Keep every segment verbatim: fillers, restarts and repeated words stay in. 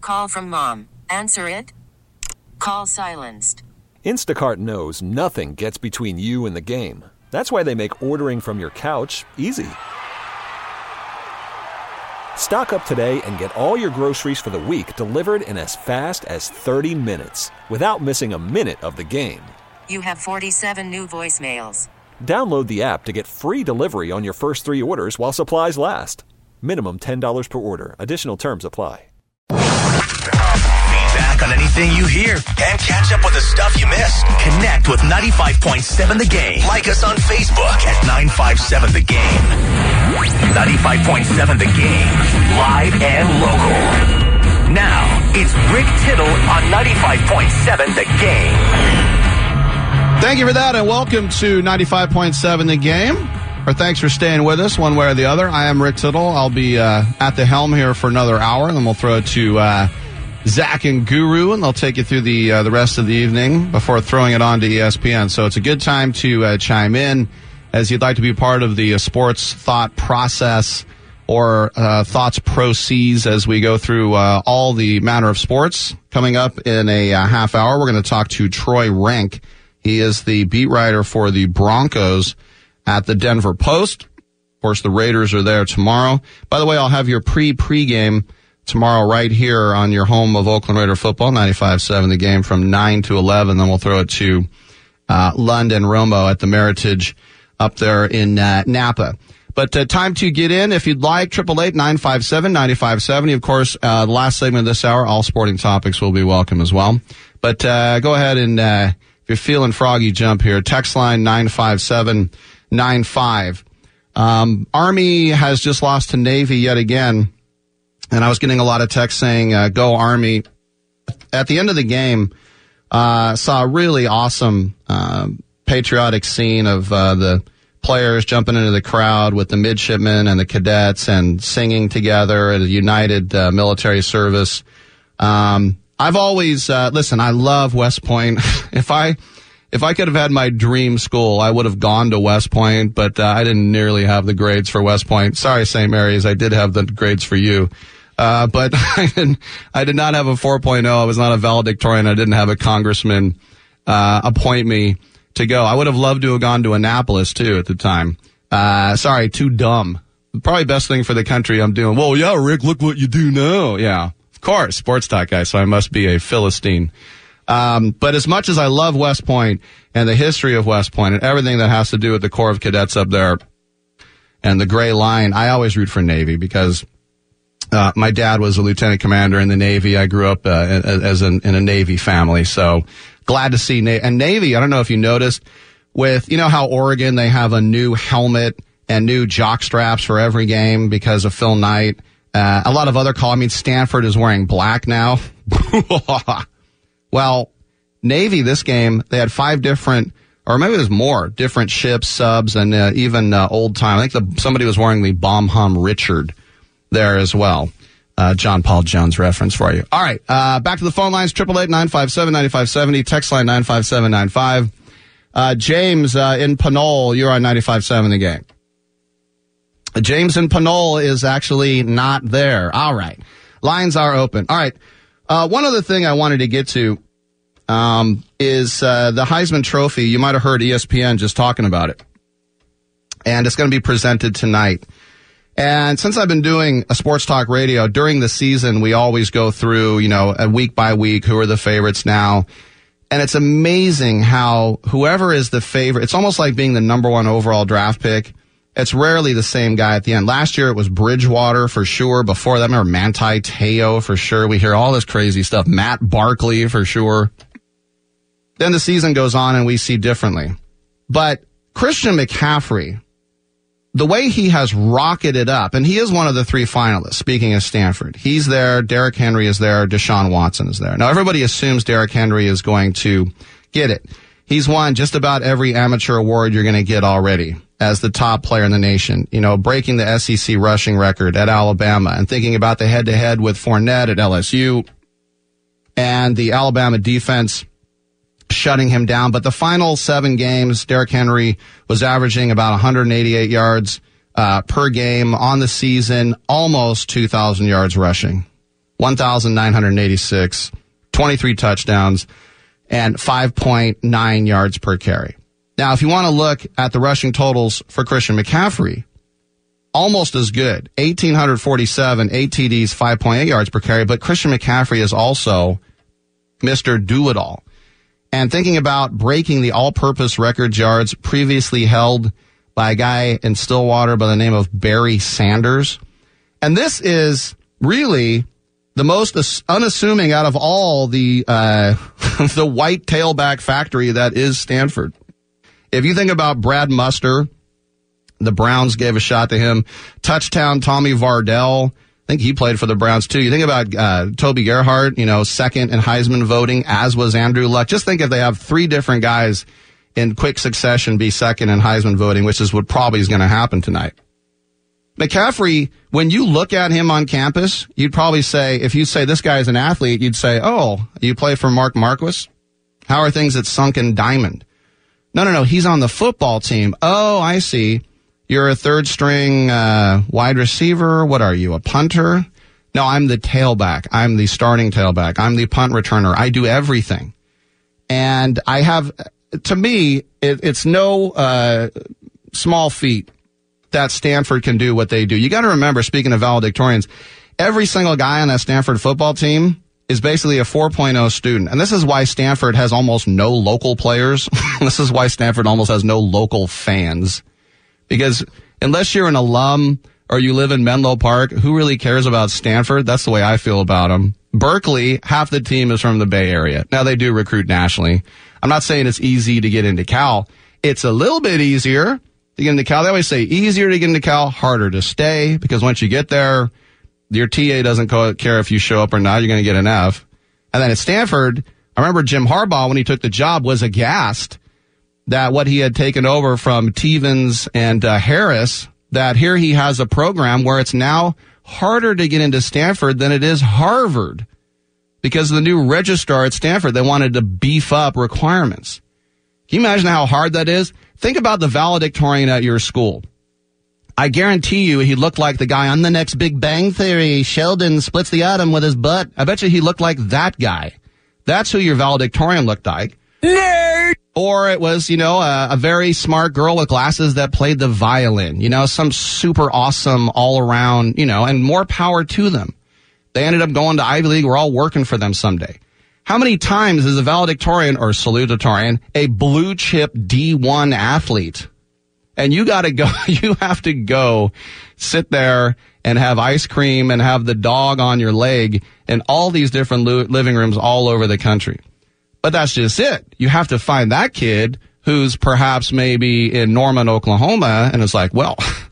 call from mom. Answer it. Call silenced. Instacart knows nothing gets between you and the game. That's why they make ordering from your couch easy. Stock up today and get all your groceries for the week delivered in as fast as thirty minutes without missing a minute of the game. You have forty-seven new voicemails. Download the app to get free delivery on your first three orders while supplies last. Minimum ten dollars per order. Additional terms apply. Feedback on anything you hear and catch up with the stuff you missed. Connect with ninety-five point seven The Game. Like us on Facebook at nine five seven The Game. ninety-five point seven The Game. Live and local. Now, it's Rick Tittle on ninety-five point seven The Game. Thank you for that, and welcome to ninety-five point seven The Game. Or thanks for staying with us one way or the other. I am Rick Tittle. I'll be uh, at the helm here for another hour, and then we'll throw it to uh, Zach and Guru, and they'll take you through the uh, the rest of the evening before throwing it on to E S P N. So it's a good time to uh, chime in as you'd like to be part of the uh, sports thought process or uh, thoughts proceeds as we go through uh, all the manner of sports. Coming up in a uh, half hour, we're going to talk to Troy Renck. He is the beat writer for the Broncos at the Denver Post. Of course, the Raiders are there tomorrow. By the way, I'll have your pre-pregame tomorrow right here on your home of Oakland Raider football, ninety-five point seven The Game from nine to eleven. Then we'll throw it to uh, London Romo at the Meritage up there in uh, Napa. But uh, time to get in if you'd like. eight eight eight, nine five seven, nine five seven zero. Of course, uh, the last segment of this hour, all sporting topics will be welcome as well. But uh, go ahead and uh, if you're feeling froggy, jump here. Text line nine five seven nine five. Um, Army has just lost to Navy yet again. And I was getting a lot of texts saying, uh, go Army. At the end of the game, uh, saw a really awesome, uh, patriotic scene of, uh, the players jumping into the crowd with the midshipmen and the cadets and singing together at a united, uh, military service. Um, I've always, uh, listen, I love West Point. if I, If I could have had my dream school, I would have gone to West Point, but uh, I didn't nearly have the grades for West Point. Sorry, Saint Mary's, I did have the grades for you. Uh, but I didn't, I did not have a four point oh. I was not a valedictorian. I didn't have a congressman uh, appoint me to go. I would have loved to have gone to Annapolis, too, at the time. Uh, sorry, too dumb. Probably best thing for the country I'm doing. Well, yeah, Rick, look what you do now. Yeah, of course, sports talk guy, so I must be a Philistine. Um, but as much as I love West Point and the history of West Point and everything that has to do with the Corps of Cadets up there and the Gray Line, I always root for Navy because uh, my dad was a lieutenant commander in the Navy. I grew up uh, as an, in a Navy family, so glad to see Navy. And Navy, I don't know if you noticed, with, you know how Oregon, they have a new helmet and new jock straps for every game because of Phil Knight. Uh, a lot of other call, I mean, Stanford is wearing black now. Well, Navy, this game, they had five different, or maybe there's more, different ships, subs, and uh, even uh, old time. I think the, somebody was wearing the Bomb Hum Richard there as well. Uh, John Paul Jones reference for you. All right, uh, back to the phone lines, eight eight eight, nine five seven, nine five seven zero, text line nine five seven nine five. Uh, James uh, in Pinole, you're on ninety-five point seven The Game. Uh, James in Pinole is actually not there. All right, lines are open. All right. Uh, one other thing I wanted to get to um, is uh, the Heisman Trophy. You might have heard E S P N just talking about it. And it's going to be presented tonight. And since I've been doing a sports talk radio, during the season, we always go through, you know, a week by week, who are the favorites now. And it's amazing how whoever is the favorite, it's almost like being the number one overall draft pick. It's rarely the same guy at the end. Last year, it was Bridgewater for sure. Before that, I remember Manti Te'o for sure. We hear all this crazy stuff. Matt Barkley for sure. Then the season goes on and we see differently. But Christian McCaffrey, the way he has rocketed up, and he is one of the three finalists, speaking of Stanford. He's there, Derrick Henry is there, Deshaun Watson is there. Now, everybody assumes Derrick Henry is going to get it. He's won just about every amateur award you're going to get already as the top player in the nation, you know, breaking the S E C rushing record at Alabama and thinking about the head-to-head with Fournette at L S U and the Alabama defense shutting him down. But the final seven games, Derrick Henry was averaging about one hundred eighty-eight yards uh, per game on the season, almost two thousand yards rushing. one thousand nine hundred eighty-six, twenty-three touchdowns, and five point nine yards per carry. Now, if you want to look at the rushing totals for Christian McCaffrey, almost as good. one thousand eight hundred forty-seven, eight T Ds, five point eight yards per carry, but Christian McCaffrey is also Mister Do-It-All. And thinking about breaking the all-purpose record yards previously held by a guy in Stillwater by the name of Barry Sanders. And this is really the most unassuming out of all the uh, the white tailback factory that is Stanford. If you think about Brad Muster, the Browns gave a shot to him. Touchdown Tommy Vardell, I think he played for the Browns too. You think about uh, Toby Gerhart, you know, second in Heisman voting, as was Andrew Luck. Just think if they have three different guys in quick succession be second in Heisman voting, which is what probably is going to happen tonight. McCaffrey, when you look at him on campus, you'd probably say, if you say this guy is an athlete, you'd say, oh, you play for Mark Marquis? How are things at Sunken Diamond? No, no, no, he's on the football team. Oh, I see. You're a third string uh, wide receiver. What are you, a punter? No, I'm the tailback. I'm the starting tailback. I'm the punt returner. I do everything. And I have, to me, it, it's no uh, small feat that Stanford can do what they do. You got to remember, speaking of valedictorians, every single guy on that Stanford football team is basically a four point oh student. And this is why Stanford has almost no local players. This is why Stanford almost has no local fans. Because unless you're an alum or you live in Menlo Park, who really cares about Stanford? That's the way I feel about them. Berkeley, half the team is from the Bay Area. Now, they do recruit nationally. I'm not saying it's easy to get into Cal. It's a little bit easier to get into Cal. They always say easier to get into Cal, harder to stay, because once you get there, your T A doesn't care if you show up or not. You're going to get an F. And then at Stanford, I remember Jim Harbaugh, when he took the job, was aghast that what he had taken over from Tevens and uh, Harris, that here he has a program where it's now harder to get into Stanford than it is Harvard, because of the new registrar at Stanford. They wanted to beef up requirements. Can you imagine how hard that is? Think about the valedictorian at your school. I guarantee you he looked like the guy on the next Big Bang Theory. Sheldon splits the atom with his butt. I bet you he looked like that guy. That's who your valedictorian looked like. Nerd! Or it was, you know, a, a very smart girl with glasses that played the violin. You know, some super awesome all-around, you know, and more power to them. They ended up going to Ivy League. We're all working for them someday. How many times is a valedictorian or salutatorian a blue-chip D one athlete? And you got to go, you have to go sit there and have ice cream and have the dog on your leg in all these different lo- living rooms all over the country. But that's just it. You have to find that kid who's perhaps maybe in Norman, Oklahoma, and it's like, well,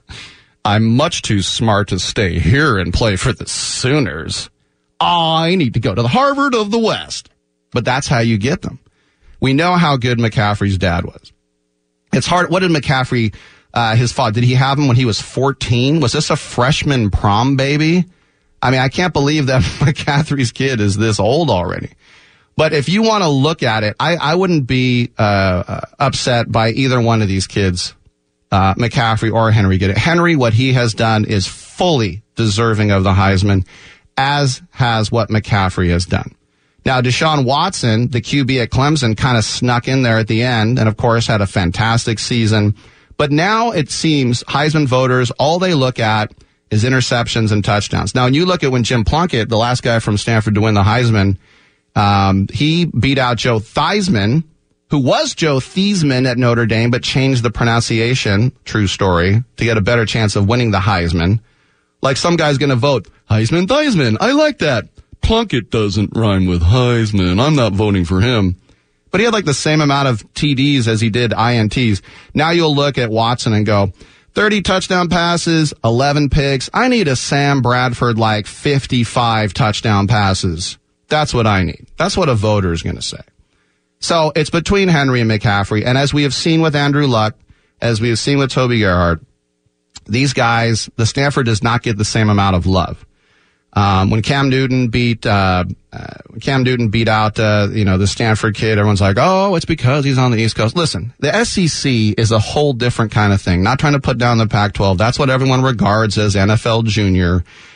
I'm much too smart to stay here and play for the Sooners. I need to go to the Harvard of the West. But that's how you get them. We know how good McCaffrey's dad was. It's hard. What did McCaffrey, uh, his father, did he have him when he was fourteen? Was this a freshman prom baby? I mean, I can't believe that McCaffrey's kid is this old already. But if you want to look at it, I, I wouldn't be uh, upset by either one of these kids, uh, McCaffrey or Henry. Henry, what he has done is fully deserving of the Heisman, as has what McCaffrey has done. Now, Deshaun Watson, the Q B at Clemson, kind of snuck in there at the end and, of course, had a fantastic season. But now it seems Heisman voters, all they look at is interceptions and touchdowns. Now, when you look at when Jim Plunkett, the last guy from Stanford to win the Heisman, um, he beat out Joe Theismann, who was Joe Theismann at Notre Dame, but changed the pronunciation, true story, to get a better chance of winning the Heisman. Like some guy's going to vote, Heisman, Theismann, I like that. Plunkett doesn't rhyme with Heisman. I'm not voting for him. But he had like the same amount of T Ds as he did I N Ts. Now you'll look at Watson and go, thirty touchdown passes, eleven picks. I need a Sam Bradford like fifty-five touchdown passes. That's what I need. That's what a voter is going to say. So it's between Henry and McCaffrey. And as we have seen with Andrew Luck, as we have seen with Toby Gerhart, these guys, the Stanford does not get the same amount of love. Um, when Cam Newton beat, uh, uh, Cam Newton beat out, uh, you know, the Stanford kid, everyone's like, oh, it's because he's on the East Coast. Listen, the S E C is a whole different kind of thing. Not trying to put down the Pac twelve. That's what everyone regards as N F L Junior.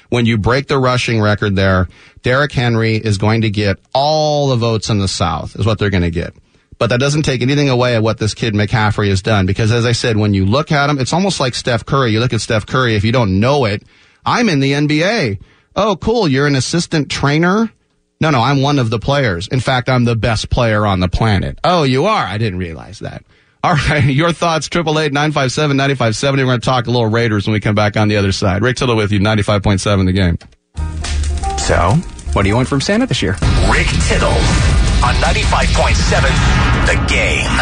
when you break the rushing record there, Derrick Henry is going to get all the votes in the South, is what they're going to get. But that doesn't take anything away at what this kid McCaffrey has done. Because as I said, when you look at him, it's almost like Steph Curry. You look at Steph Curry, if you don't know it, I'm in the N B A. Oh, cool. You're an assistant trainer? No, no, I'm one of the players. In fact, I'm the best player on the planet. Oh, you are? I didn't realize that. All right. Your thoughts, eight eight eight, nine five seven, nine five seven zero. We're going to talk a little Raiders when we come back on the other side. Rick Tittle with you, ninety-five point seven The Game. So, what do you want from Santa this year? Rick Tittle on ninety-five point seven The Game.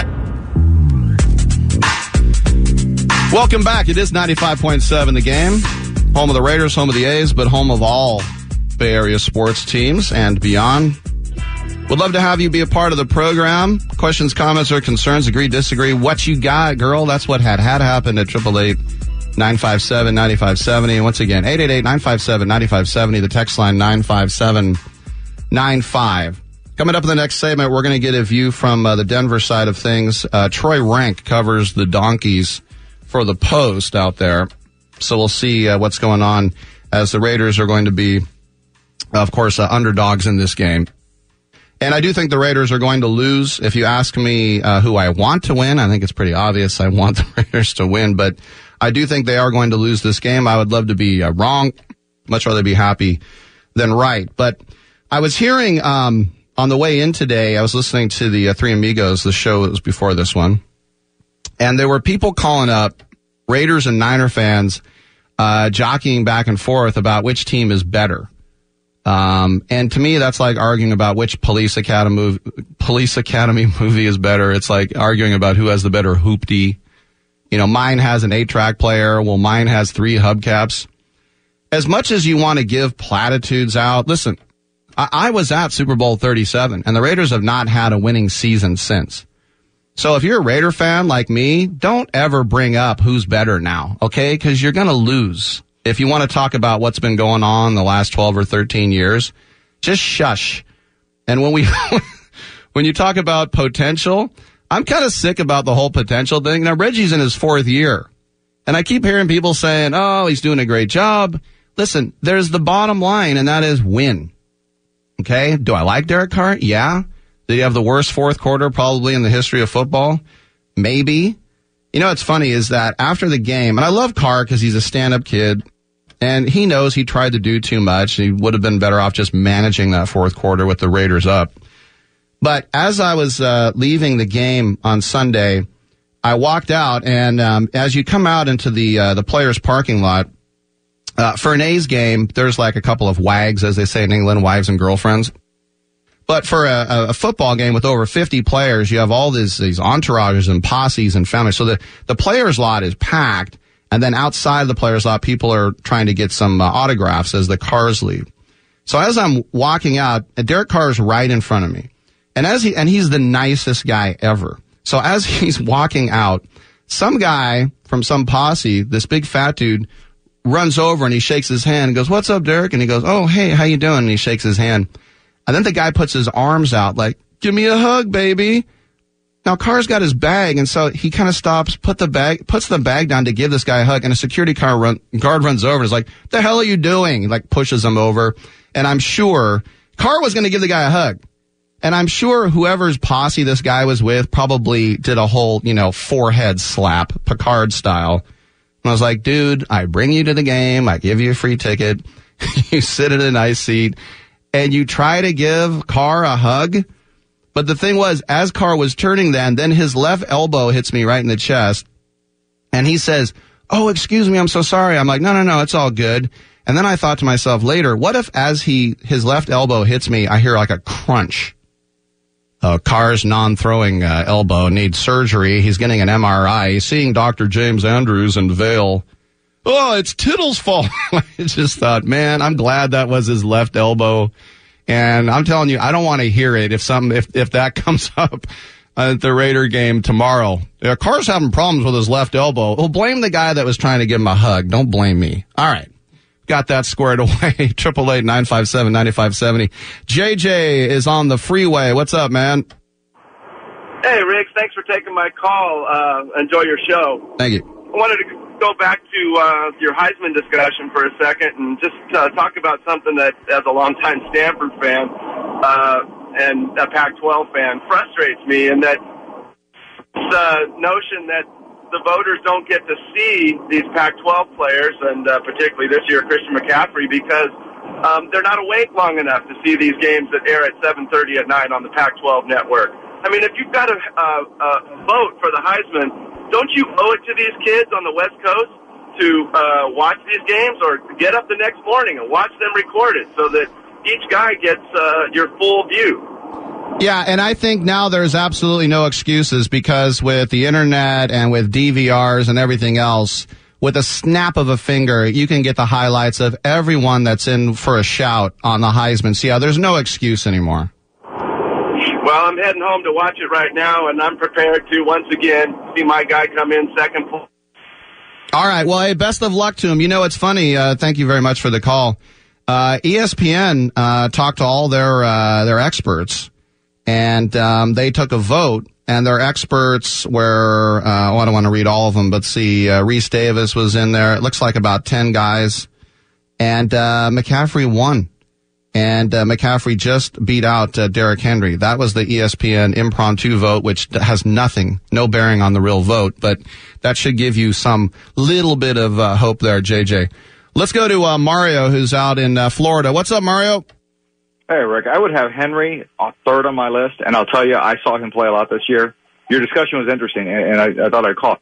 Welcome back. It is ninety-five point seven The Game. Home of the Raiders, home of the A's, but home of all Bay Area sports teams and beyond. Would love to have you be a part of the program. Questions, comments, or concerns, agree, disagree. What you got, girl? That's what had had happened at eight eight eight, nine five seven, nine five seven zero. And once again, eight eight eight, nine five seven, nine five seven zero. The text line nine five seven nine five. Coming up in the next segment, we're going to get a view from uh, the Denver side of things. Uh, Troy Rank covers the Donkeys for the Post out there. So we'll see uh, what's going on as the Raiders are going to be, of course, uh, underdogs in this game. And I do think the Raiders are going to lose. If you ask me uh, who I want to win, I think it's pretty obvious I want the Raiders to win. But I do think they are going to lose this game. I would love to be uh, wrong. Much rather be happy than right. But I was hearing um, on the way in today, I was listening to the uh, Three Amigos, the show that was before this one. And there were people calling up, Raiders and Niner fans, uh, jockeying back and forth about which team is better. Um, and to me, that's like arguing about which Police Academy movie, Police Academy movie is better. It's like arguing about who has the better hoopty. You know, mine has an eight-track player. Well, mine has three hubcaps. As much as you want to give platitudes out, listen, I, I was at Super Bowl thirty-seven, and the Raiders have not had a winning season since. So if you're a Raider fan like me, don't ever bring up who's better now, okay? Because you're going to lose. If you want to talk about what's been going on the last twelve or thirteen years, just shush. And when we, when you talk about potential, I'm kind of sick about the whole potential thing. Now, Reggie's in his fourth year, and I keep hearing people saying, oh, he's doing a great job. Listen, there's the bottom line, and that is win. Okay? Do I like Derek Carr? Yeah. Did he have the worst fourth quarter probably in the history of football? Maybe. You know what's funny is that after the game, and I love Carr because he's a stand-up kid, and he knows he tried to do too much. He would have been better off just managing that fourth quarter with the Raiders up. But as I was uh, leaving the game on Sunday, I walked out, and um, as you come out into the uh, the players' parking lot, uh, for an A's game, there's like a couple of wags, as they say in England, wives and girlfriends. But for a, a football game with over fifty players, you have all these, these entourages and posses and families. So the, the players' lot is packed. And then outside of the players' lot, people are trying to get some uh, autographs as the cars leave. So as I'm walking out, Derek Carr is right in front of me. And as he, and he's the nicest guy ever. So as he's walking out, some guy from some posse, this big fat dude, runs over and he shakes his hand and goes, "What's up, Derek?" And he goes, "Oh, hey, how you doing?" And he shakes his hand. And then the guy puts his arms out like, "Give me a hug, baby." Now, Carr's got his bag, and so he kind of stops, put the bag, puts the bag down to give this guy a hug, and a security car run, guard runs over and is like, "The hell are you doing?" He like pushes him over. And I'm sure Carr was going to give the guy a hug. And I'm sure whoever's posse this guy was with probably did a whole, you know, forehead slap, Picard style. And I was like, dude, I bring you to the game. I give you a free ticket. You sit in a nice seat. And you try to give Carr a hug. But the thing was, as Carr was turning then, then his left elbow hits me right in the chest. And he says, "Oh, excuse me, I'm so sorry." I'm like, no, no, no, it's all good. And then I thought to myself later, what if as he his left elbow hits me, I hear like a crunch? Uh, Carr's non-throwing uh, elbow needs surgery. He's getting an M R I. He's seeing Doctor James Andrews in Vail. Oh, it's Tittle's fault. I just thought, man, I'm glad that was his left elbow. And I'm telling you, I don't want to hear it if some if if that comes up at the Raider game tomorrow. Yeah, Carr's having problems with his left elbow. Well, blame the guy that was trying to give him a hug. Don't blame me. All right. Got that squared away. eight eight eight, nine five seven, nine five seven zero. J J is on the freeway. What's up, man? Hey, Rick. Thanks for taking my call. Uh, enjoy your show. Thank you. I wanted to go back to uh, your Heisman discussion for a second and just uh, talk about something that, as a longtime Stanford fan uh, and a Pac twelve fan, frustrates me, and that the notion that the voters don't get to see these Pac twelve players, and uh, particularly this year Christian McCaffrey, because um, they're not awake long enough to see these games that air at seven thirty at night on the Pac twelve network. I mean, if you've got a, uh, a vote for the Heisman, don't you owe it to these kids on the West Coast to uh, watch these games, or get up the next morning and watch them recorded so that each guy gets uh, your full view? Yeah, and I think now there's absolutely no excuses, because with the internet and with D V Rs and everything else, with a snap of a finger, you can get the highlights of everyone that's in for a shout on the Heisman. So, yeah, there's no excuse anymore. Well, I'm heading home to watch it right now, and I'm prepared to, once again, see my guy come in second place. All right, well, hey, best of luck to him. You know, it's funny. Uh, thank you very much for the call. Uh, E S P N uh, talked to all their uh, their experts, and um, they took a vote, and their experts were, uh, oh, I don't want to read all of them, but see, uh, Reese Davis was in there. It looks like about ten guys, and uh, McCaffrey won. And uh, McCaffrey just beat out uh, Derrick Henry. That was the E S P N impromptu vote, which has nothing, no bearing on the real vote, but that should give you some little bit of uh, hope there, J J. Let's go to uh, Mario, who's out in uh, Florida. What's up, Mario? Hey, Rick. I would have Henry third on my list, and I'll tell you, I saw him play a lot this year. Your discussion was interesting, and I, I thought I'd call.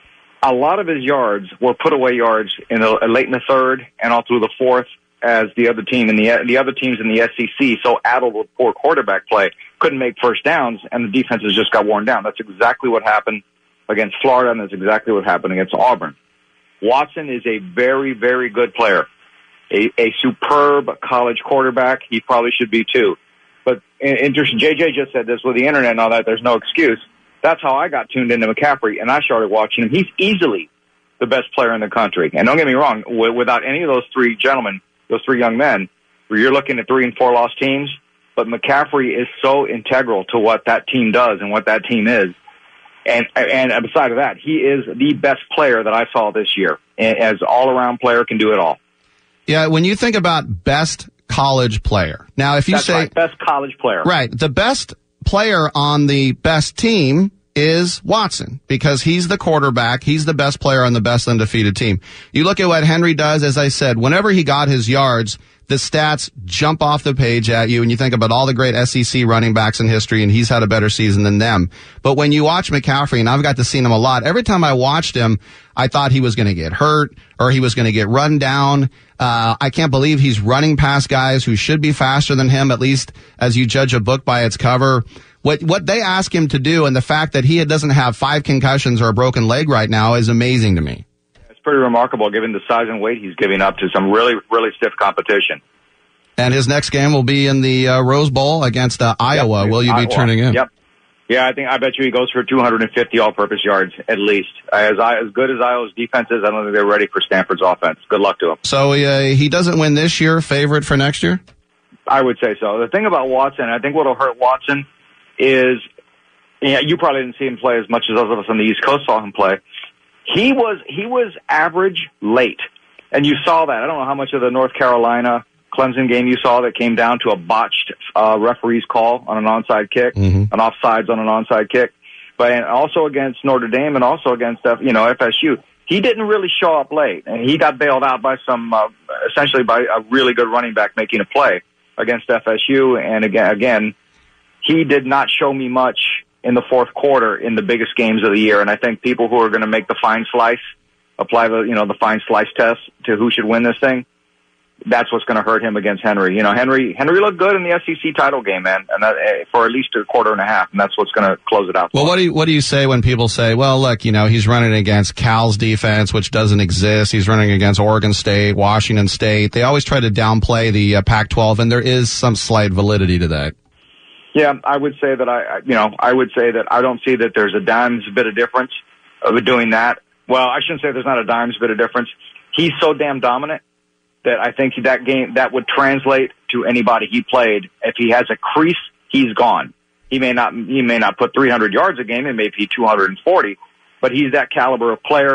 A lot of his yards were put away yards in the, late in the third and all through the fourth, as the other team and the the other teams in the S E C, so addled with poor quarterback play, couldn't make first downs, and the defenses just got worn down. That's exactly what happened against Florida, and that's exactly what happened against Auburn. Watson is a very, very good player, a, a superb college quarterback. He probably should be too. But interesting, J J just said this with the internet and all that. There's no excuse. That's how I got tuned into McCaffrey, and I started watching him. He's easily the best player in the country. And don't get me wrong, without any of those three gentlemen, those three young men, where you're looking at three and four lost teams, but McCaffrey is so integral to what that team does and what that team is. And, and beside of that, he is the best player that I saw this year. As all-around player, can do it all. Yeah, when you think about best college player. Now, if you That's say... Right, best college player. Right. The best player on the best team is Watson, because he's the quarterback. He's the best player on the best undefeated team. You look at what Henry does, as I said, whenever he got his yards, the stats jump off the page at you, and you think about all the great S E C running backs in history, and he's had a better season than them. But when you watch McCaffrey, and I've got to see him a lot, every time I watched him, I thought he was going to get hurt or he was going to get run down. Uh, I can't believe he's running past guys who should be faster than him, at least as you judge a book by its cover. What what they ask him to do, and the fact that he doesn't have five concussions or a broken leg right now, is amazing to me. It's pretty remarkable, given the size and weight he's giving up to some really, really stiff competition. And his next game will be in the uh, Rose Bowl against uh, Iowa. Yep. Will you Iowa. be turning in? Yep. Yeah, I think I bet you he goes for two hundred fifty all-purpose yards at least. As I, as good as Iowa's defense is, I don't think they're ready for Stanford's offense. Good luck to him. So uh, he doesn't win this year. Favorite for next year? I would say so. The thing about Watson, I think what will hurt Watson is, yeah, you probably didn't see him play as much as those of us on the East Coast saw him play. He was he was average late, and you saw that. I don't know how much of the North Carolina Clemson game you saw that came down to a botched uh, referee's call on an onside kick, mm-hmm. an offsides on an onside kick, but and also against Notre Dame and also against you know F S U. He didn't really show up late, and he got bailed out by some uh, essentially by a really good running back making a play against F S U, and again again. He did not show me much in the fourth quarter in the biggest games of the year, and I think people who are going to make the fine slice, apply the you know the fine slice test to who should win this thing, that's what's going to hurt him against Henry. You know, Henry Henry looked good in the S E C title game, man, and that, for at least a quarter and a half, and that's what's going to close it out. Well, what do you what do you say when people say, well, look, you know, he's running against Cal's defense, which doesn't exist. He's running against Oregon State, Washington State. They always try to downplay the uh, Pac twelve, and there is some slight validity to that. Yeah, I would say that I, you know, I would say that I don't see that there's a dime's bit of difference of doing that. Well, I shouldn't say there's not a dime's bit of difference. He's so damn dominant that I think that game, that would translate to anybody he played. If he has a crease, he's gone. He may not, he may not put three hundred yards a game, it may be two hundred forty, but he's that caliber of player.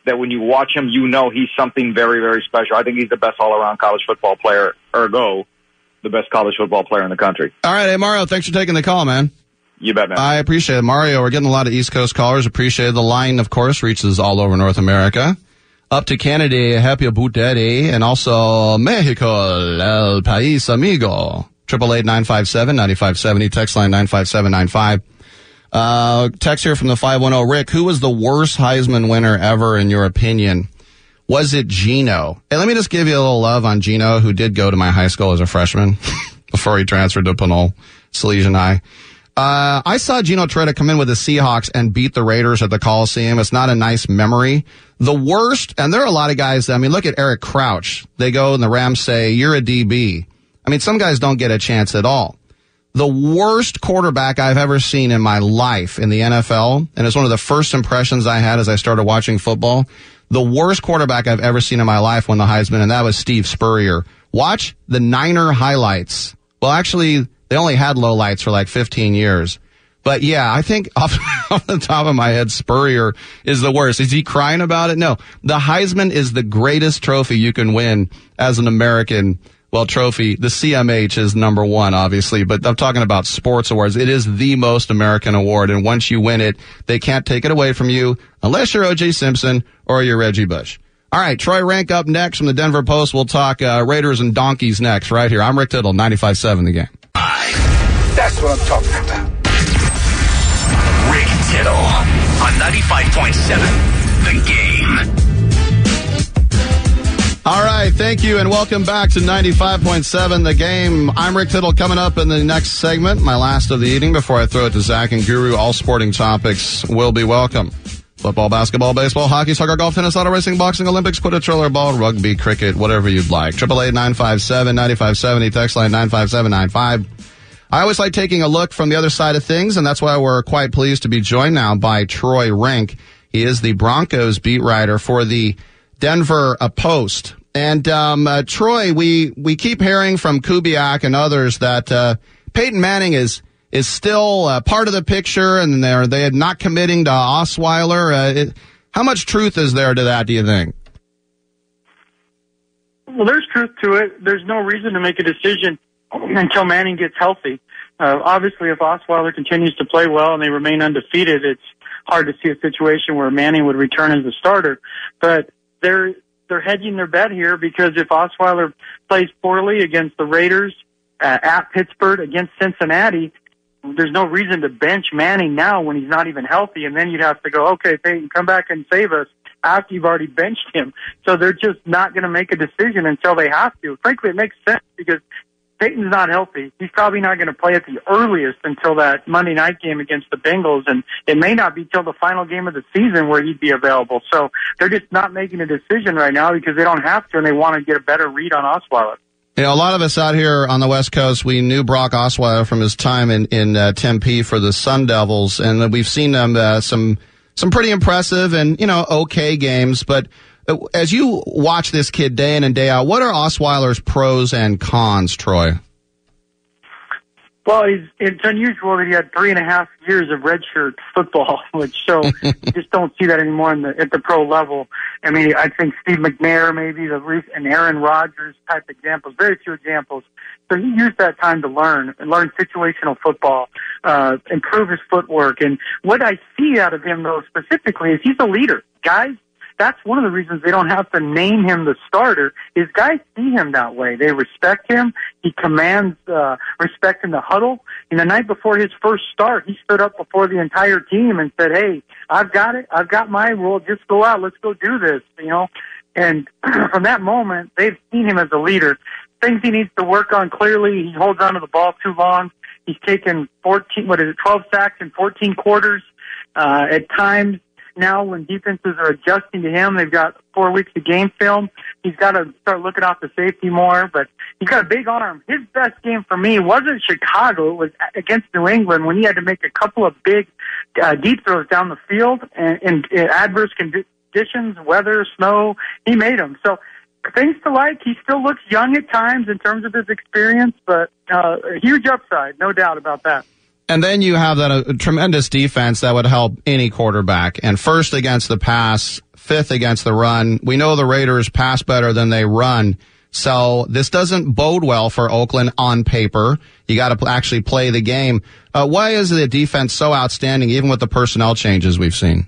that when you watch him, you know he's something very, very special. I think he's the best all-around college football player, ergo, the best college football player in the country. All right, hey, Mario, thanks for taking the call, man. You bet, man. I appreciate it. Mario, we're getting a lot of East Coast callers. Appreciate it. The line, of course, reaches all over North America. Up to Canada, happy Buderi, and also Mexico, el país amigo. Triple eight nine five seven nine five seven zero, text line nine five seven nine five. Uh, text here from the five one zero. Rick, who was the worst Heisman winner ever in your opinion? Was it Geno? Hey, let me just give you a little love on Geno, who did go to my high school as a freshman before he transferred to Pinole, Salesian High. Uh, I saw Geno try to come in with the Seahawks and beat the Raiders at the Coliseum. It's not a nice memory. The worst, and there are a lot of guys, I mean, look at Eric Crouch. They go and the Rams say, you're a D B. I mean, some guys don't get a chance at all. The worst quarterback I've ever seen in my life in the N F L, and it's one of the first impressions I had as I started watching football, the worst quarterback I've ever seen in my life won the Heisman, and that was Steve Spurrier. Watch the Niner highlights. Well, actually, they only had lowlights for like fifteen years. But yeah, I think off, off the top of my head, Spurrier is the worst. Is he crying about it? No. The Heisman is the greatest trophy you can win as an American. Well, trophy, the C M H is number one, obviously, but I'm talking about sports awards. It is the most American award, and once you win it, they can't take it away from you unless you're O J Simpson or you're Reggie Bush. All right, Troy Rank up next from the Denver Post. We'll talk uh, Raiders and Donkeys next, right here. I'm Rick Tittle, ninety-five seven The Game. That's what I'm talking about. Rick Tittle on ninety-five point seven The Game. All right, thank you, and welcome back to ninety-five point seven The Game. I'm Rick Tittle. Coming up in the next segment, my last of the evening, before I throw it to Zach and Guru, all sporting topics will be welcome. Football, basketball, baseball, hockey, soccer, golf, tennis, auto racing, boxing, Olympics, quidditch, roller ball, rugby, cricket, whatever you'd like. Triple eight nine five seven nine five seven zero, text line nine five seven nine five. I always like taking a look from the other side of things, and that's why we're quite pleased to be joined now by Troy Rank. He is the Broncos beat writer for the Denver Post. And um, uh, Troy, we we keep hearing from Kubiak and others that uh, Peyton Manning is is still uh, part of the picture, and they're they are not committing to Osweiler. Uh, it, how much truth is there to that, do you think? Well, there's truth to it. There's no reason to make a decision until Manning gets healthy. Uh, obviously, if Osweiler continues to play well and they remain undefeated, it's hard to see a situation where Manning would return as a starter. But they're they're hedging their bet here, because if Osweiler plays poorly against the Raiders, uh, at Pittsburgh, against Cincinnati, there's no reason to bench Manning now when he's not even healthy, and then you'd have to go, okay, Peyton, come back and save us after you've already benched him. So they're just not going to make a decision until they have to. Frankly, it makes sense, because Peyton's not healthy. He's probably not going to play at the earliest until that Monday night game against the Bengals, and it may not be till the final game of the season where he'd be available. So they're just not making a decision right now because they don't have to, and they want to get a better read on Osweiler. You know, a lot of us out here on the West Coast, we knew Brock Osweiler from his time in, in uh, Tempe for the Sun Devils, and we've seen them uh, some some pretty impressive and, you know, okay games. But as you watch this kid day in and day out, what are Osweiler's pros and cons, Troy? Well, he's, it's unusual that he had three and a half years of redshirt football, which so you just don't see that anymore in the, at the pro level. I mean, I think Steve McNair, maybe the and Aaron Rodgers type examples, very few examples. So he used that time to learn and learn situational football, uh, improve his footwork. And what I see out of him, though, specifically, is he's a leader. Guys, that's one of the reasons they don't have to name him the starter, is guys see him that way. They respect him. He commands uh, respect in the huddle. And the night before his first start, he stood up before the entire team and said, hey, I've got it. I've got my role. Just go out. Let's go do this, you know. And from that moment, they've seen him as a leader. Things he needs to work on, clearly, he holds onto the ball too long. He's taken fourteen, what is it, twelve sacks in fourteen quarters. Uh, at times, now when defenses are adjusting to him, they've got four weeks of game film. He's got to start looking off the safety more, but he's got a big arm. His best game for me wasn't Chicago. It was against New England when he had to make a couple of big uh, deep throws down the field and in adverse conditions, weather, snow. He made them. So things to like. He still looks young at times in terms of his experience, but uh, a huge upside, no doubt about that. And then you have that uh, tremendous defense that would help any quarterback. And first against the pass, fifth against the run. We know the Raiders pass better than they run. So this doesn't bode well for Oakland on paper. You got to pl- actually play the game. Uh, why is the defense so outstanding, even with the personnel changes we've seen?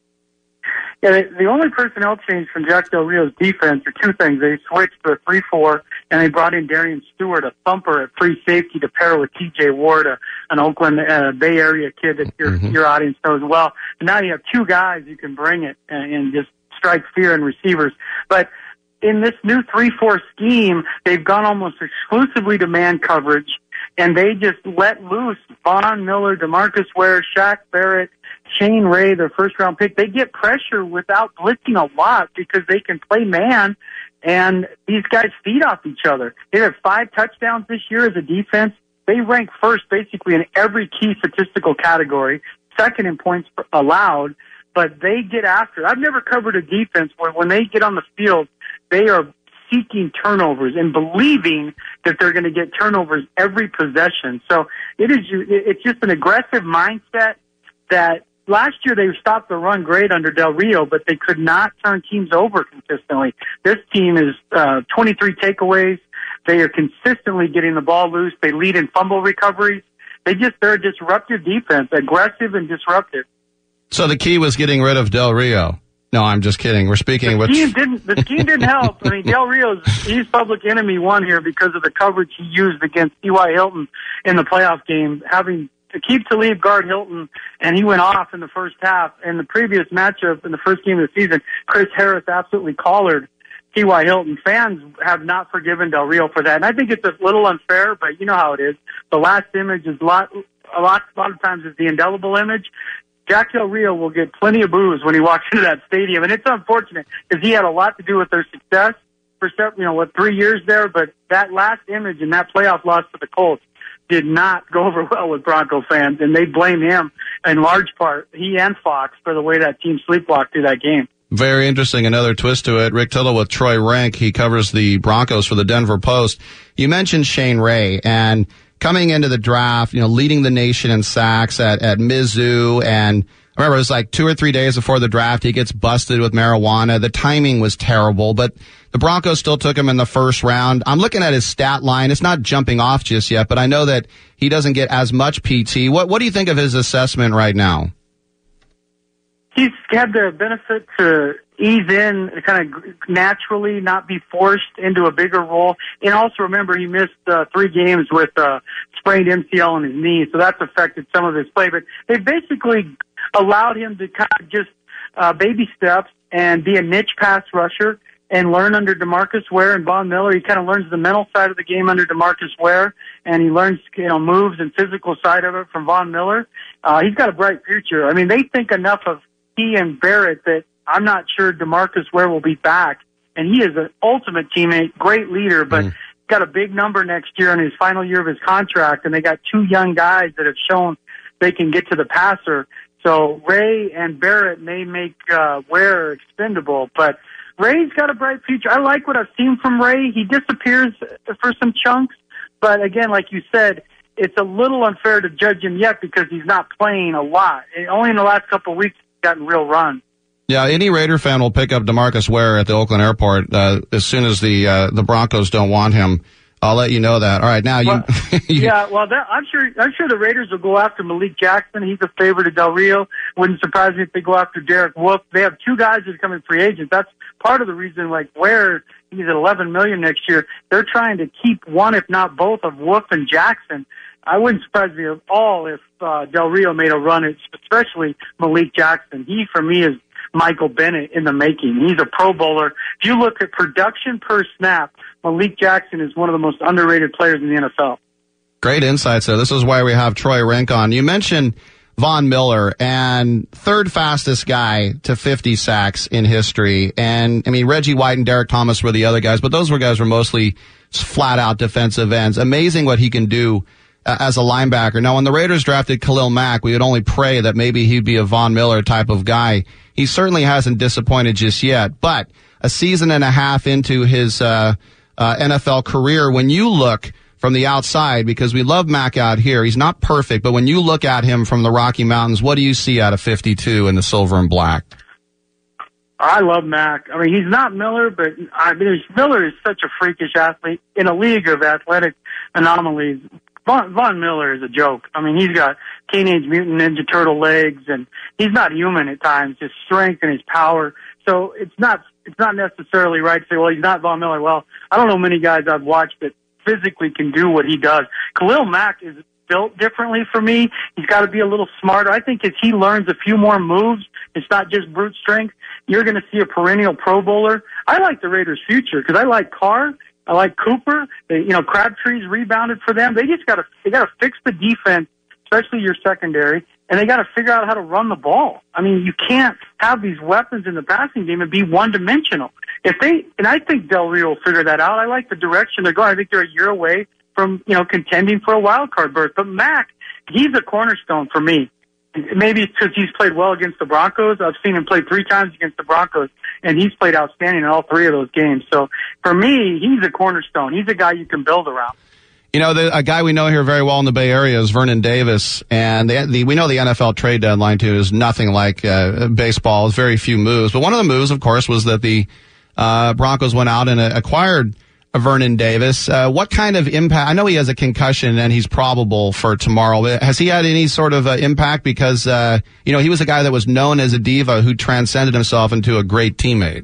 Yeah, the, the only personnel change from Jack Del Rio's defense are two things. They switched to a three four, and they brought in Darian Stewart, a thumper at free safety, to pair with T J Ward, a, an Oakland uh, Bay Area kid that your, mm-hmm. your audience knows well. And now you have two guys you can bring it and, and just strike fear in receivers. But in this new three four scheme, they've gone almost exclusively to man coverage, and they just let loose Von Miller, DeMarcus Ware, Shaq Barrett, Shane Ray, their first-round pick. They get pressure without blitzing a lot because they can play man, and these guys feed off each other. They have five touchdowns this year as a defense. They rank first basically in every key statistical category, second in points allowed, but they get after it. I've never covered a defense where when they get on the field, they are seeking turnovers and believing that they're going to get turnovers every possession. So it is, it's just an aggressive mindset that last year they stopped the run great under Del Rio, but they could not turn teams over consistently. This team is uh, twenty-three takeaways. They are consistently getting the ball loose. They lead in fumble recoveries. They just, they're a disruptive defense, aggressive and disruptive. So the key was getting rid of Del Rio. No, I'm just kidding. We're speaking the with... Scheme didn't, the scheme didn't help. I mean, Del Rio's, he's public enemy one here because of the coverage he used against T Y. Hilton in the playoff game, having to keep Talib guard Hilton, and he went off in the first half. In the previous matchup, in the first game of the season, Chris Harris absolutely collared T Y. Hilton. Fans have not forgiven Del Rio for that, and I think it's a little unfair, but you know how it is. The last image is a lot, a lot, a lot of times is the indelible image. Jack Del Rio will get plenty of boos when he walks into that stadium, and it's unfortunate because he had a lot to do with their success for several, you know, what, three years there. But that last image and that playoff loss to the Colts did not go over well with Bronco fans, and they blame him in large part, he and Fox, for the way that team sleepwalked through that game. Very interesting. Another twist to it. Rick Tittle with Troy Renck. He covers the Broncos for the Denver Post. You mentioned Shane Ray, and coming into the draft, you know, leading the nation in sacks at, at Mizzou. And I remember it was like two or three days before the draft, he gets busted with marijuana. The timing was terrible, but the Broncos still took him in the first round. I'm looking at his stat line. It's not jumping off just yet, but I know that he doesn't get as much P T. What, what do you think of his assessment right now? He's had the benefit to ease in kind of naturally, not be forced into a bigger role. And also remember, he missed uh, three games with uh, sprained M C L in his knee, so that's affected some of his play. But they basically allowed him to kind of just uh, baby steps and be a niche pass rusher and learn under DeMarcus Ware and Von Miller. He kind of learns the mental side of the game under DeMarcus Ware, and he learns, you know, moves and physical side of it from Von Miller. Uh, he's got a bright future. I mean, they think enough of he and Barrett that I'm not sure DeMarcus Ware will be back. And he is an ultimate teammate, great leader, but mm. got a big number next year in his final year of his contract, and they got two young guys that have shown they can get to the passer. So Ray and Barrett may make uh, Ware expendable, but Ray's got a bright future. I like what I've seen from Ray. He disappears for some chunks, but again, like you said, it's a little unfair to judge him yet because he's not playing a lot. Only in the last couple of weeks he's gotten real run. Yeah, any Raider fan will pick up DeMarcus Ware at the Oakland airport uh, as soon as the uh, the Broncos don't want him. I'll let you know that. All right, now you. Well, yeah, well, that, I'm sure. I'm sure the Raiders will go after Malik Jackson. He's a favorite of Del Rio. Wouldn't surprise me if they go after Derek Wolfe. They have two guys that are coming free agents. That's part of the reason. Like Ware, he's at eleven million next year. They're trying to keep one, if not both, of Wolfe and Jackson. I wouldn't surprise me at all if uh, Del Rio made a run at, especially Malik Jackson. He, for me, is Michael Bennett in the making. He's a Pro Bowler. If you look at production per snap, Malik Jackson is one of the most underrated players in the N F L. Great insights there. This is why we have Troy Renck on. You mentioned Von Miller, and third fastest guy to fifty sacks in history. And, I mean, Reggie White and Derek Thomas were the other guys, but those were guys were mostly flat-out defensive ends. Amazing what he can do uh, as a linebacker. Now, when the Raiders drafted Khalil Mack, we would only pray that maybe he'd be a Von Miller type of guy. He certainly hasn't disappointed just yet, but a season and a half into his uh, uh, N F L career, when you look from the outside, because we love Mack out here, he's not perfect, but when you look at him from the Rocky Mountains, what do you see out of fifty-two in the silver and black? I love Mac. I mean, he's not Miller, but I mean, Miller is such a freakish athlete in a league of athletic anomalies. Von, Von Miller is a joke. I mean, he's got Teenage Mutant Ninja Turtle legs, and he's not human at times. His strength and his power. So it's not it's not necessarily right to say, well, he's not Von Miller. Well, I don't know many guys I've watched that physically can do what he does. Khalil Mack is built differently for me. He's got to be a little smarter. I think as he learns a few more moves, it's not just brute strength, you're going to see a perennial Pro Bowler. I like the Raiders' future because I like Carr. I like Cooper. They, you know, Crabtree's rebounded for them. They just got to they got to fix the defense, especially your secondary, and they got to figure out how to run the ball. I mean, you can't have these weapons in the passing game and be one dimensional. If they and I think Del Rio will figure that out. I like the direction they're going. I think they're a year away from you know contending for a wild card berth. But Mac, he's a cornerstone for me. Maybe it's because he's played well against the Broncos. I've seen him play three times against the Broncos, and he's played outstanding in all three of those games. So for me, he's a cornerstone. He's a guy you can build around. You know, the, a guy we know here very well in the Bay Area is Vernon Davis, and the, the, we know the N F L trade deadline, too, is nothing like uh, baseball. It's very few moves. But one of the moves, of course, was that the uh, Broncos went out and uh, acquired Vernon Davis. Uh, what kind of impact? I know he has a concussion and he's probable for tomorrow. Has he had any sort of uh, impact? Because, uh, you know, he was a guy that was known as a diva who transcended himself into a great teammate.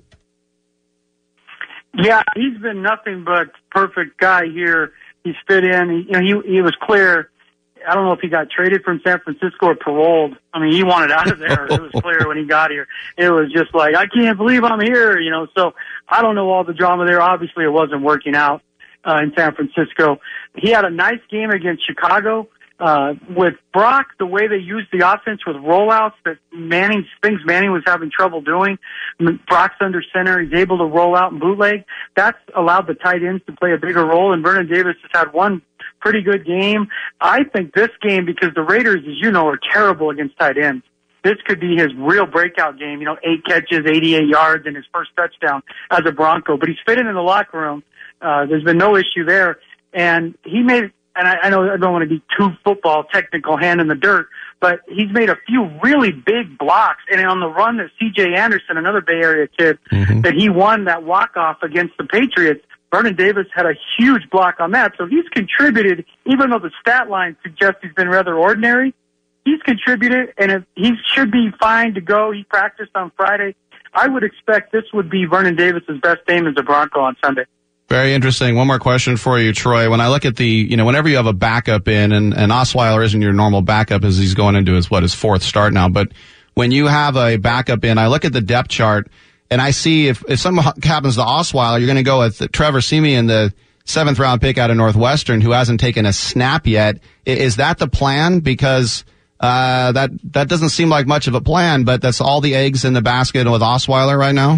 Yeah, he's been nothing but perfect guy here. He's fit in. He, you know, he, he was clear. I don't know if he got traded from San Francisco or paroled. I mean, he wanted out of there. It was clear when he got here. It was just like, I can't believe I'm here, you know. So I don't know all the drama there. Obviously, it wasn't working out uh, in San Francisco. He had a nice game against Chicago. Uh, with Brock, the way they used the offense with rollouts that Manning, things Manning was having trouble doing. Brock's under center. He's able to roll out and bootleg. That's allowed the tight ends to play a bigger role, and Vernon Davis has had one pretty good game. I think this game, because the Raiders, as you know, are terrible against tight ends, this could be his real breakout game. You know, eight catches, eighty-eight yards, and his first touchdown as a Bronco. But he's fitting in the locker room. Uh, there's been no issue there. And he made, and I, I know I don't want to be too football technical, hand in the dirt, but he's made a few really big blocks. And on the run that C J Anderson, another Bay Area kid, mm-hmm. that he won that walk-off against the Patriots, Vernon Davis had a huge block on that. So he's contributed, even though the stat line suggests he's been rather ordinary, he's contributed, and if he should be fine to go. He practiced on Friday. I would expect this would be Vernon Davis's best game as a Bronco on Sunday. Very interesting. One more question for you, Troy. When I look at the, you know, whenever you have a backup in, and, and Osweiler isn't your normal backup as he's going into his, what, his fourth start now, but when you have a backup in, I look at the depth chart, and I see if, if something happens to Osweiler, you're going to go with Trevor Siemian, the seventh round pick out of Northwestern, who hasn't taken a snap yet. Is that the plan? Because uh, that that doesn't seem like much of a plan, but that's all the eggs in the basket with Osweiler right now?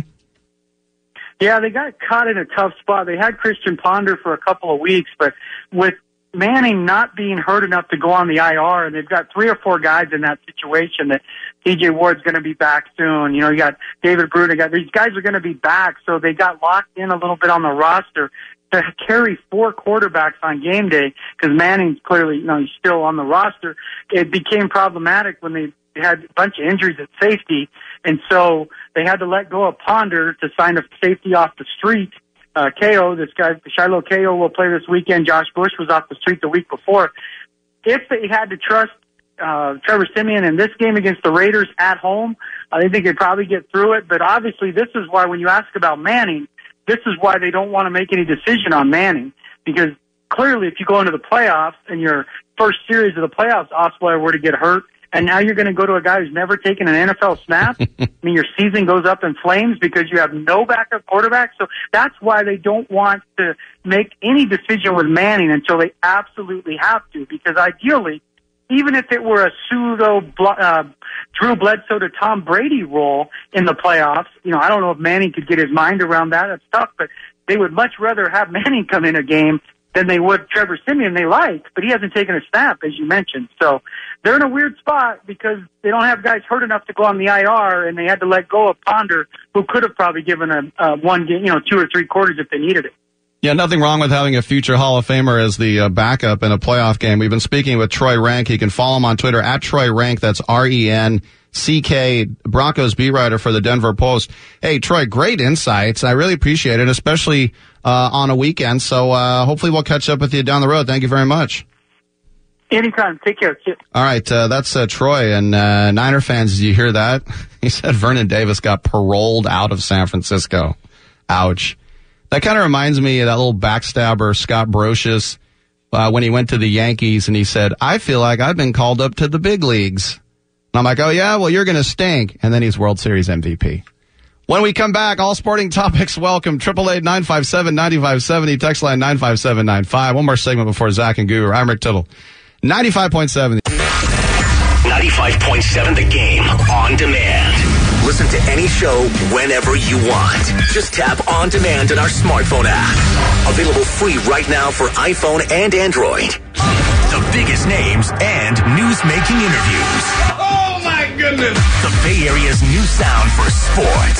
Yeah, they got caught in a tough spot. They had Christian Ponder for a couple of weeks, but with Manning not being hurt enough to go on the I R, and they've got three or four guys in that situation that T J Ward's going to be back soon. You know, you got David Bruder. Got these guys are going to be back, so they got locked in a little bit on the roster to carry four quarterbacks on game day because Manning's clearly, you know, he's still on the roster. It became problematic when they had a bunch of injuries at safety, and so they had to let go of Ponder to sign a safety off the street. Uh, K O, this guy, Shiloh K O will play this weekend. Josh Bush was off the street the week before. If they had to trust uh, Trevor Siemian in this game against the Raiders at home, I think they'd probably get through it. But obviously, this is why when you ask about Manning, this is why they don't want to make any decision on Manning. Because clearly, if you go into the playoffs and your first series of the playoffs, Osweiler were to get hurt, and now you're going to go to a guy who's never taken an N F L snap. I mean, your season goes up in flames because you have no backup quarterback. So that's why they don't want to make any decision with Manning until they absolutely have to. Because ideally, even if it were a pseudo uh, Drew Bledsoe to Tom Brady role in the playoffs, you know, I don't know if Manning could get his mind around that. That's tough, but they would much rather have Manning come in a game than they would Trevor Siemian. They like, but he hasn't taken a snap, as you mentioned. So they're in a weird spot because they don't have guys hurt enough to go on the I R, and they had to let go of Ponder, who could have probably given a uh, one game, you know, two or three quarters if they needed it. Yeah, nothing wrong with having a future Hall of Famer as the uh, backup in a playoff game. We've been speaking with Troy Renck. You can follow him on Twitter at Troy Renck. That's R E N C K, Broncos beat writer for the Denver Post. Hey, Troy, great insights. I really appreciate it, especially uh, on a weekend. So uh, hopefully we'll catch up with you down the road. Thank you very much. Anytime. Take care. All right, uh, that's uh, Troy. And uh, Niner fans, did you hear that? He said Vernon Davis got paroled out of San Francisco. Ouch. That kind of reminds me of that little backstabber, Scott Brocious, uh, when he went to the Yankees and he said, I feel like I've been called up to the big leagues. And I'm like, oh, yeah, well, you're going to stink. And then he's World Series M V P. When we come back, all sporting topics welcome. eight eight eight, nine five seven, nine five seven zero, text line nine five seven nine five. One more segment before Zach and Guru. I'm Rick Tittle. ninety-five point seven. ninety-five point seven The Game on demand. Listen to any show whenever you want. Just tap On Demand in our smartphone app. Available free right now for iPhone and Android. The biggest names and news-making interviews. Oh, my goodness. The Bay Area's new sound for sports.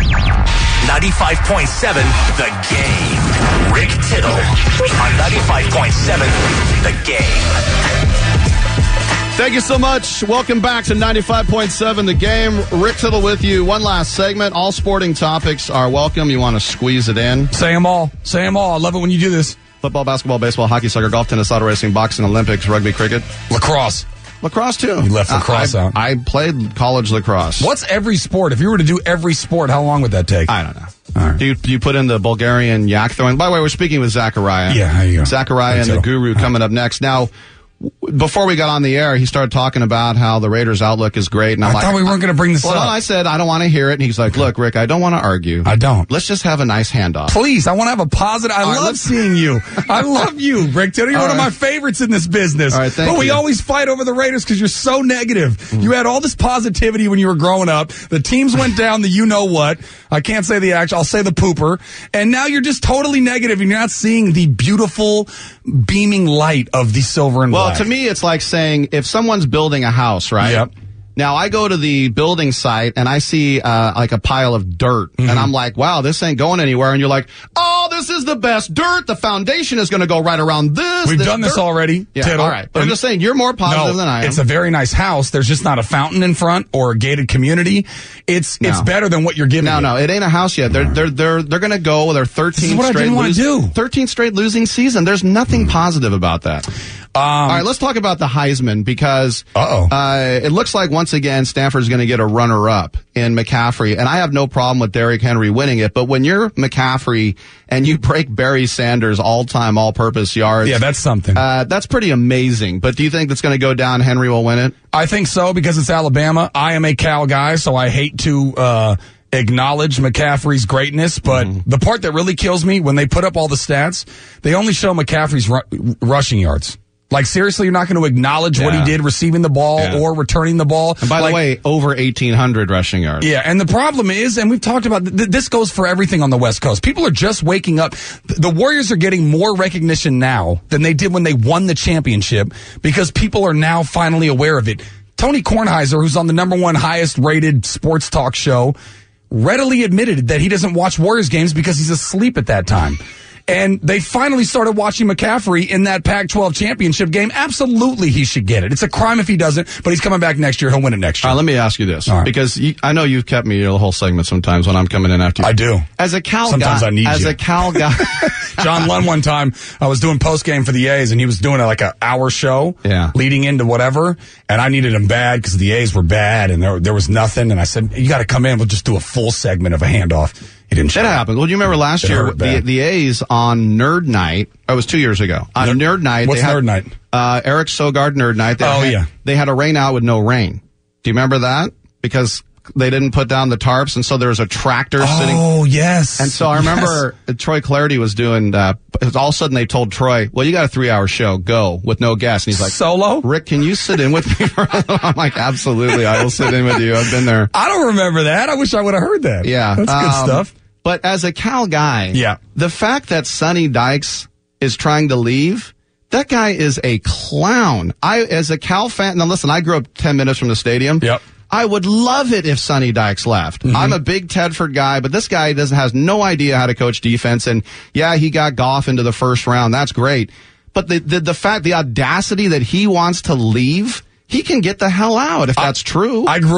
ninety-five point seven The Game. Rick Tittle on ninety-five point seven The Game. Thank you so much. Welcome back to ninety-five point seven The Game. Rick Tittle with you. One last segment. All sporting topics are welcome. You want to squeeze it in? Say them all. Say them all. I love it when you do this. Football, basketball, baseball, hockey, soccer, golf, tennis, auto racing, boxing, Olympics, rugby, cricket. Lacrosse. Lacrosse, too. You left lacrosse I, I, out. I played college lacrosse. What's every sport? If you were to do every sport, how long would that take? I don't know. All right. Do you, do you put in the Bulgarian yak throwing? By the way, we're speaking with Zachariah. Yeah, there you go. Zachariah and the Guru coming up next. Now, before we got on the air, he started talking about how the Raiders' outlook is great. And I'm I like, thought we weren't going to bring this well, up. I said, I don't want to hear it. And he's like, look, Rick, I don't want to argue. I don't. Let's just have a nice handoff. Please, I want to have a positive. I All love right, seeing you. I love you, Rick Tittle. You're All one right. of my favorites in this business. All right, thank but we you. always fight over the Raiders because you're so negative. Mm-hmm. You had all this positivity when you were growing up. The teams went down the you know what. I can't say the actual. I'll say the pooper. And now you're just totally negative and you're not seeing the beautiful beaming light of the silver and Well, black. to me, it's like saying if someone's building a house, right? Yep. Now, I go to the building site and I see uh, like a pile of dirt. Mm-hmm. And I'm like, wow, this ain't going anywhere. And you're like, oh, this is the best dirt. The foundation is going to go right around this. We've this done this dirt. already, Yeah, Tittle. all right. But I'm And- just saying, you're more positive no, than I am. It's a very nice house. There's just not a fountain in front or a gated community. It's No. it's better than what you're giving. No, me. no, it ain't a house yet. They're they're they're they're going to go with their thirteenth This is what I straight didn't wanna lose- do. thirteenth straight losing season. There's nothing positive about that. Um, All right, let's talk about the Heisman because Uh-oh. uh, it looks like once again Stanford's going to get a runner-up in McCaffrey, and I have no problem with Derrick Henry winning it. But when you're McCaffrey and you break Barry Sanders' all-time all-purpose yards, yeah, that's something. uh, that's pretty amazing. But do you think that's going to go down? Henry will win it. I think so because it's Alabama. I am a Cal guy, so I hate to uh, acknowledge McCaffrey's greatness. But Mm-hmm. the part that really kills me when they put up all the stats, they only show McCaffrey's ru- rushing yards. Like, seriously, you're not going to acknowledge what he Yeah. did receiving the ball Yeah. or returning the ball. And by Like, the way, over eighteen hundred rushing yards. yeah, and the problem is, and we've talked about, th- this goes for everything on the West Coast. People are just waking up. The Warriors are getting more recognition now than they did when they won the championship because people are now finally aware of it. Tony Kornheiser, who's on the number one highest rated sports talk show, readily admitted that he doesn't watch Warriors games because he's asleep at that time. And they finally started watching McCaffrey in that Pac twelve championship game. Absolutely, he should get it. It's a crime if he doesn't, but he's coming back next year. He'll win it next year. All right, let me ask you this, All right. because you, I know you've kept me the whole segment sometimes when I'm coming in after you. I do. As a Cal Sometimes guy, I need as you. a Cal guy, John Lund, one time, I was doing post game for the A's, and he was doing a, like an hour show, Yeah. leading into whatever, and I needed him bad because the A's were bad, and there there was nothing. And I said, "You got to come in. We'll just do a full segment of a handoff." He didn't. show that up. happened. Well, do you remember last It year hurt the, bad. the A's on Nerd Night? It was two years ago. On Nerd- Nerd Night, What's they had, Nerd Night? Uh, Eric Sogard Nerd Night. They Oh, had, yeah. They had a rain out with no rain. Do you remember that? Because they didn't put down the tarps, and so there was a tractor sitting. Oh yes. And so I remember Troy Clarity was doing, uh, all of a sudden they told Troy, well, you got a three hour show, go, with no guests. And he's like, Solo? Rick, can you sit in with me? For a little? I'm like, absolutely, I will sit in with you. I've been there. I don't remember that. I wish I would have heard that. Yeah. That's good um, stuff. But as a Cal guy, Yeah. the fact that Sonny Dykes is trying to leave, that guy is a clown. I, as a Cal fan, now listen, I grew up ten minutes from the stadium. Yep. I would love it if Sonny Dykes left. Mm-hmm. I'm a big Tedford guy, but this guy doesn't has no idea how to coach defense. And yeah, he got Goff into the first round. That's great. But the, the, the fact, the audacity that he wants to leave, he can get the hell out if that's true. I grew up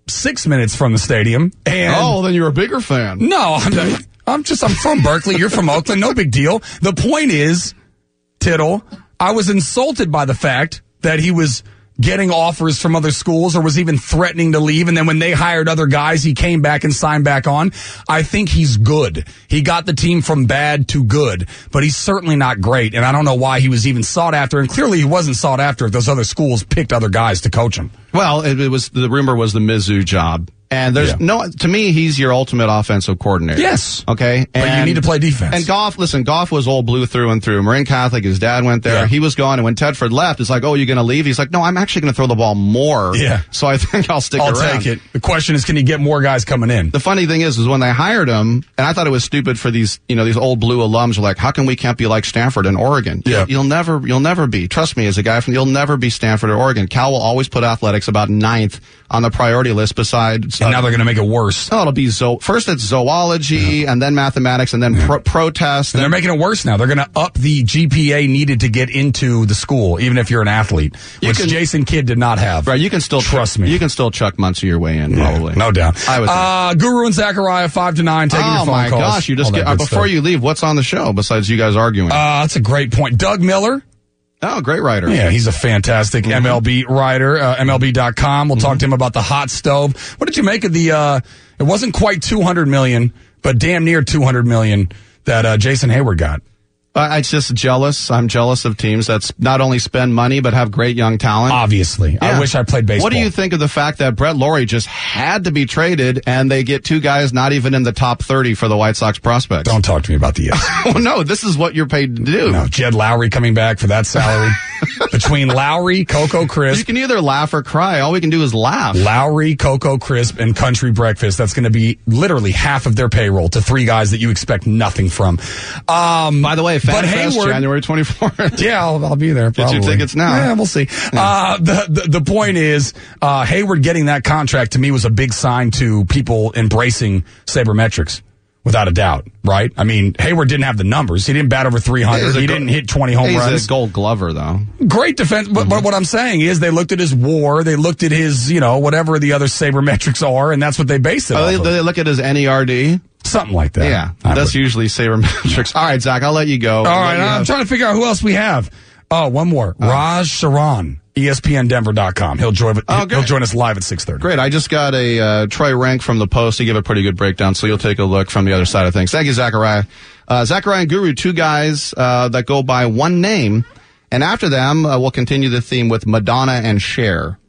six minutes from the stadium. And oh, then you're a bigger fan. No, I'm, I'm just, I'm from Berkeley. You're from Oakland. No big deal. The point is, Tittle, I was insulted by the fact that he was getting offers from other schools or was even threatening to leave. And then when they hired other guys, he came back and signed back on. I think he's good. He got the team from bad to good, but he's certainly not great. And I don't know why he was even sought after. And clearly he wasn't sought after if those other schools picked other guys to coach him. Well, it, it was, the rumor was the Mizzou job. And there's yeah. no, to me, he's your ultimate offensive coordinator. Yes. Okay. And, but you need to play defense. And Goff, listen, Goff was old blue through and through. Marin Catholic, his dad went there. Yeah. He was gone. And when Tedford left, it's like, oh, you're going to leave? He's like, no, I'm actually going to throw the ball more. Yeah. So I think I'll stick I'll around. I'll take it. The question is, can he get more guys coming in? The funny thing is, is when they hired him, and I thought it was stupid for these, you know, these old blue alums were like, how come we can't be like Stanford and Oregon? Yeah. You'll, you'll never, you'll never be. Trust me, as a guy from, you'll never be Stanford or Oregon. Cal will always put athletics about ninth on the priority list besides. And uh, now they're going to make it worse. Oh, it'll be zo- first it's zoology yeah. and then mathematics and then yeah. pro- protest. And they're making it worse now. They're going to up the G P A needed to get into the school, even if you're an athlete, you which can, Jason Kidd did not have. Right, you can still trust ch- me. You can still Chuck Muncie your way in, yeah, probably. No doubt. I would. Uh, Guru and Zachariah, five to nine, taking oh your phone my calls. gosh! You just get, uh, before stuff. you leave. What's on the show besides you guys arguing? Uh, that's a great point. Doug Miller. Oh, great writer. Yeah, he's a fantastic mm-hmm. M L B writer, uh, M L B dot com. We'll mm-hmm. talk to him about the hot stove. What did you make of the, uh, it wasn't quite two hundred million dollars, but damn near two hundred million dollars that uh, Jason Hayward got? Uh, I'm just jealous. I'm jealous of teams that not only spend money, but have great young talent. Obviously. Yeah. I wish I played baseball. What do you think of the fact that Brett Laurie just had to be traded and they get two guys not even in the top thirty for the White Sox prospects? Don't talk to me about the yes. Well, no, this is what you're paid to do. No, Jed Lowry coming back for that salary. Between Lowry, Cocoa Crisp. You can either laugh or cry. All we can do is laugh. Lowry, Cocoa Crisp, and Country Breakfast. That's going to be literally half of their payroll to three guys that you expect nothing from. Um, By the way, Fan Fest, Hayward, January twenty-fourth. Yeah, I'll, I'll be there. Probably. Get your tickets now. Yeah, we'll see. Yeah. Uh, the, the the point is, uh, Hayward getting that contract to me was a big sign to people embracing sabermetrics. Without a doubt, right? I mean, Hayward didn't have the numbers. He didn't bat over three hundred. He go- didn't hit twenty home he's runs. He's a gold glover, though. Great defense. But, mm-hmm. but what I'm saying is they looked at his WAR. They looked at his, you know, whatever the other sabermetrics are, and that's what they based it oh, off they, of. they look at his N E R D? Something like that. Yeah, I that's would. usually sabermetrics. All right, Zach, I'll let you go. All right, I'm trying to figure out who else we have. Oh, one more. Oh. Raj Sharan. E S P N Denver dot com. He'll join, oh, he'll join us live at six thirty. Great. I just got a uh, Troy Rank from the Post. He gave a pretty good breakdown, so you'll take a look from the other side of things. Thank you, Zachariah. Uh, Zachariah and Guru, two guys uh, that go by one name. And after them, uh, we'll continue the theme with Madonna and Cher.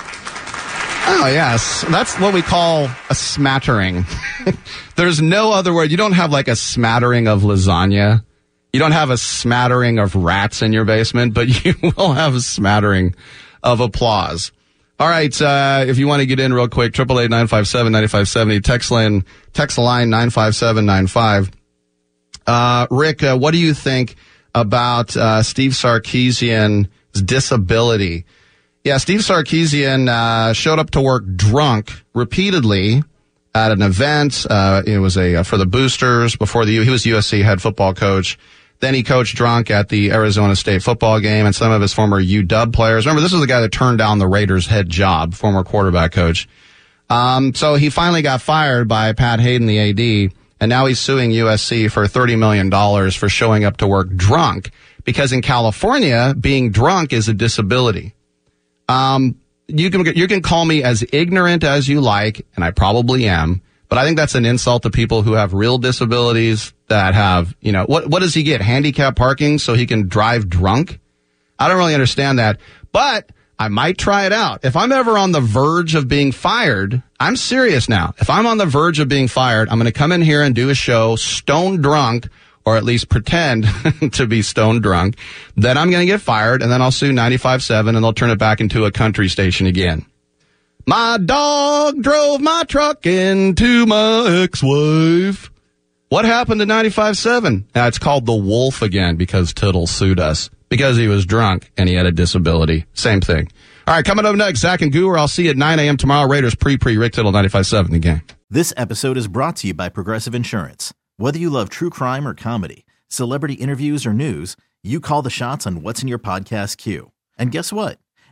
Oh, yes. That's what we call a smattering. There's no other word. You don't have like a smattering of lasagna. You don't have a smattering of rats in your basement, but you will have a smattering of applause. All right, uh, if you want to get in real quick, eight eight eight, nine five seven, nine five seven zero, text line, text line nine five seven nine five. Uh, Rick, uh, what do you think about uh, Steve Sarkisian's disability? Yeah, Steve Sarkisian uh, showed up to work drunk repeatedly at an event. Uh, it was a uh, for the Boosters before the he was U S C head football coach. Then he coached drunk at the Arizona State football game, and some of his former U W players. Remember, this is the guy that turned down the Raiders' head job, former quarterback coach. Um, so he finally got fired by Pat Hayden, the A D, and now he's suing U S C for thirty million dollars for showing up to work drunk, because in California, being drunk is a disability. Um, you can you can call me as ignorant as you like, and I probably am. But I think that's an insult to people who have real disabilities that have, you know, what, what does he get? Handicap parking so he can drive drunk? I don't really understand that, but I might try it out. If I'm ever on the verge of being fired, I'm serious now. If I'm on the verge of being fired, I'm going to come in here and do a show stone drunk, or at least pretend to be stone drunk. Then I'm going to get fired, and then I'll sue ninety-five point seven, and they'll turn it back into a country station again. My dog drove my truck into my ex-wife. What happened to ninety-five point seven? Now, it's called The Wolf again because Tittle sued us because he was drunk and he had a disability. Same thing. All right, coming up next, Zach and Guru. I'll see you at nine a.m. tomorrow. Raiders pre-pre, Rick Tittle, ninety-five point seven The Game. This episode is brought to you by Progressive Insurance. Whether you love true crime or comedy, celebrity interviews or news, you call the shots on what's in your podcast queue. And guess what?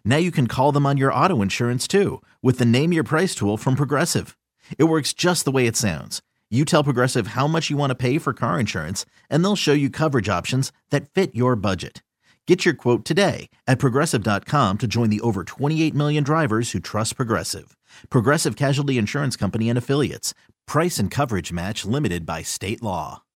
Now you can call them on your auto insurance too with the Name Your Price tool from Progressive. It works just the way it sounds. You tell Progressive how much you want to pay for car insurance, and they'll show you coverage options that fit your budget. Get your quote today at Progressive dot com to join the over twenty-eight million drivers who trust Progressive. Progressive Casualty Insurance Company and Affiliates. Price and coverage match limited by state law.